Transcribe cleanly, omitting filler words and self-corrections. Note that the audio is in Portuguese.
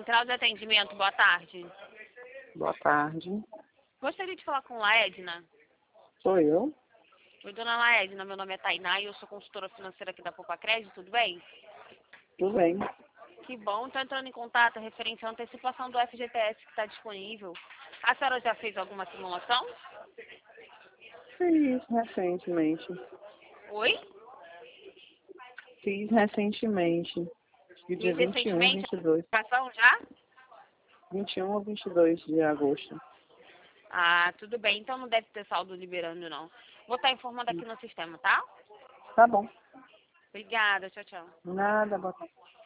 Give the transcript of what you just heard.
Central de Atendimento, boa tarde. Boa tarde. Gostaria de falar com Laedna. Sou eu? Oi, dona Laedna, meu nome é Tainá e eu sou consultora financeira aqui da Poupa Crédito, tudo bem? Tudo bem. Que bom, estou entrando em contato referente à antecipação do FGTS que está disponível. A senhora já fez alguma simulação? Fiz recentemente. Oi? Fiz recentemente. Do dia Fez 21, recentemente 22. a antecipação já? 21 ou 22 de agosto. Ah, tudo bem, então não deve ter saldo liberando não. Vou estar informando aqui no sistema, tá? Tá bom. Obrigada, tchau, tchau. Nada, boa tarde.